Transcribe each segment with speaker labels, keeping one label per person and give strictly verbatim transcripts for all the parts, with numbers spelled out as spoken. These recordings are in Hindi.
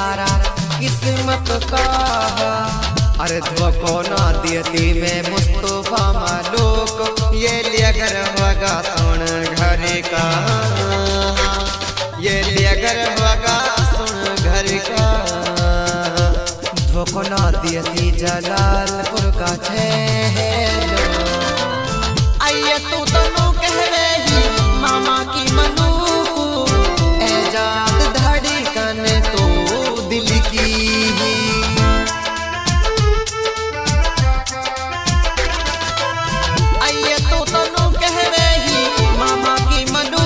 Speaker 1: सारा किस्मत का। अरे धोखो ना देती में मुस्तफा मालूक ये लिया घर होगा सुन घर का, ये लिया घर होगा सुन घर का। धोखो ना देती जलालपुर का छेलो। आइए तू तनु कह रही मामा की मनु एजाद धड़कन तो दिल की। आइए तू तनु कह रही मामा की मनु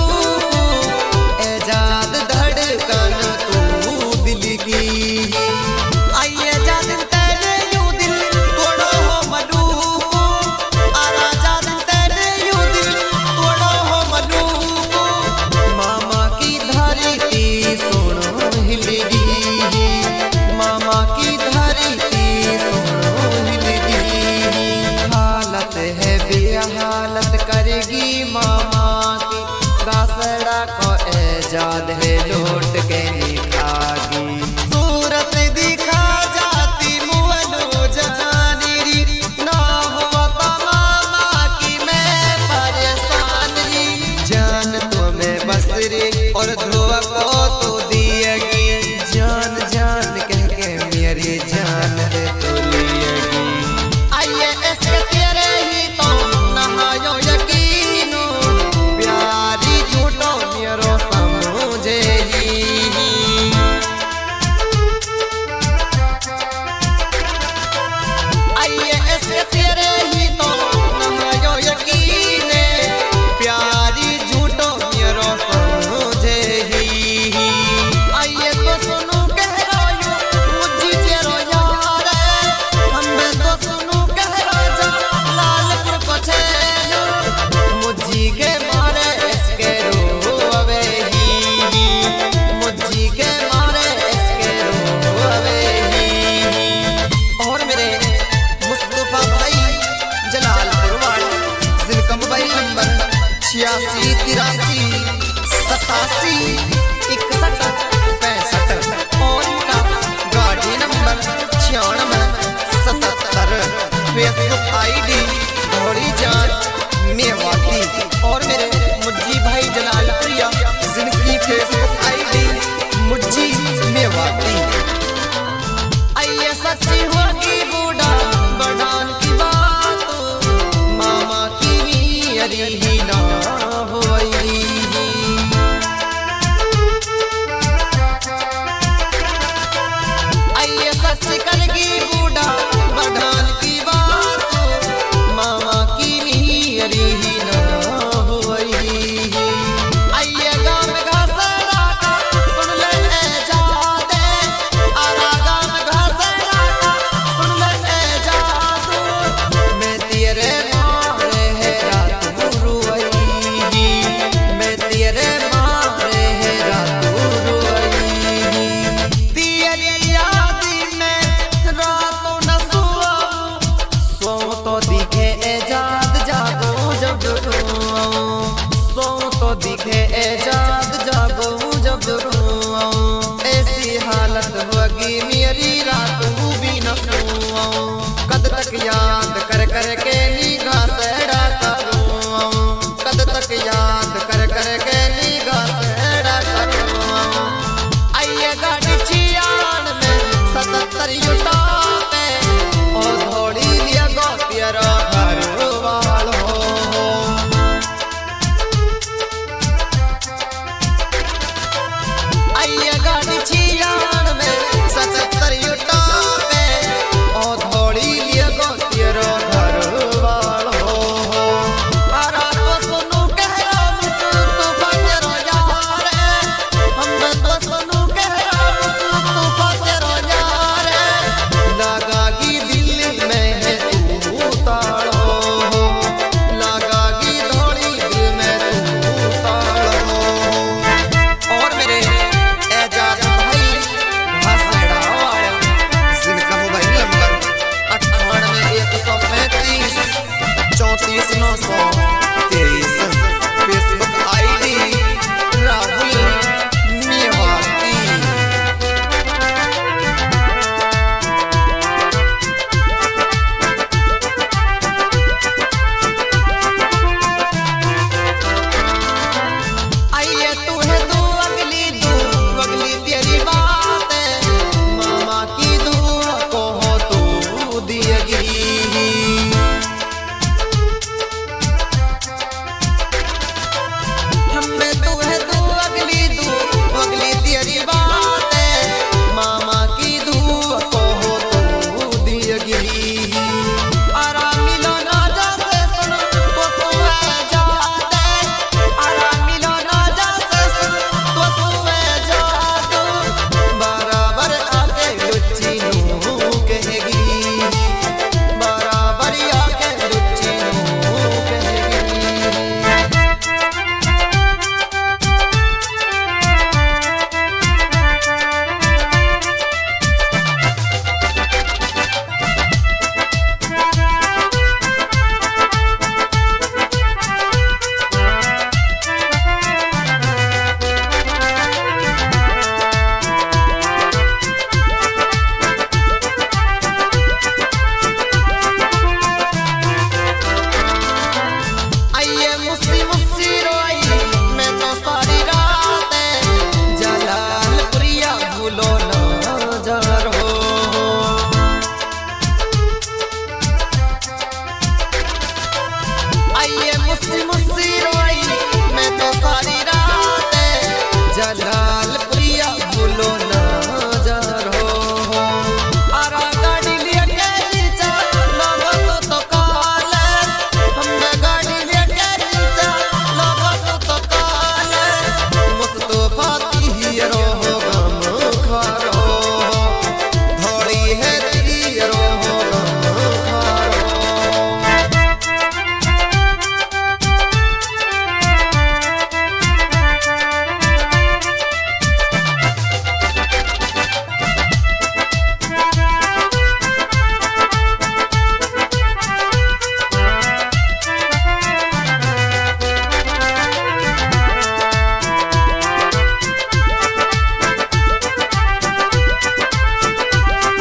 Speaker 1: एजाद धड़कन तो दिल की। आइए जाद तेरे यूं दिल तोड़ो हो मनु को, आरा जाद तेरे यूं दिल तोड़ो हो मनु को। मामा की धरती सुनो हिलेगी, मामा की धरती सुनो हिलेगी। हालत है बेहालत करेगी मामा की, गासड़ा को एजाद है लौट के निभागी। सूरत दिखा जाती मुअलो जानी री, ना हुआ तो मामा की मैं परेशान री। जान तो मैं बस रे और धुआ को तो दिएगी, जान जान कह के मेरी जान है तो लिएगी। आइए इसके तेरे ही तो नहायो यकीनो, प्यारी झूठो मेरो समझे ही। आइए इसके तेरे ही तो नहायो यकीन, प्यारी झूठो मेरो समझे ही। आइए तो सुनो कह रहा मुझी तेरो यार, हमें तो सुनो कह राजा लालपुर को छेलो। मुझी के मारे इसके रोवे ही, मुझी के मारे इसके रोवे ही। और मेरे मुस्तफा भाई जलालपुर वाले जिनका मोबाइल नंबर छियासी तिरासी सतासी इकसठ पैंसठ और इनका गाड़ी नंबर छियानवे सतहत्तर। फेसबुक आई डी घोड़ी जान मेवाती। और मेरे मुझी भाई जलालपुरिया जिनकी फेसबुक आई डी मुझी मेवाती। आइए सच्ची होगी बूढ़ा बड़ान की बात, मामा की मेरी ही ना होई। आइए सच करेगी बूढ़ा बड़ान की बात, मामा की मेरी ही ना होई। आइए गाँव में घासरा का सुन ले एजाद, आरा गाँव में घासरा का सुन ले एजाद। मैं तेरे मारे है रात रुई, मैं तेरे मारे है रात रुई। तेरी याद में रातों न सोऊं, सोऊं तो दिखे एजाद जागो जब रोऊं, सोऊं तो दिखे एजाद जागो जब रोऊं। ऐसी हालत होगी मेरी रात भी न सोऊं, कद तक याद कर कर के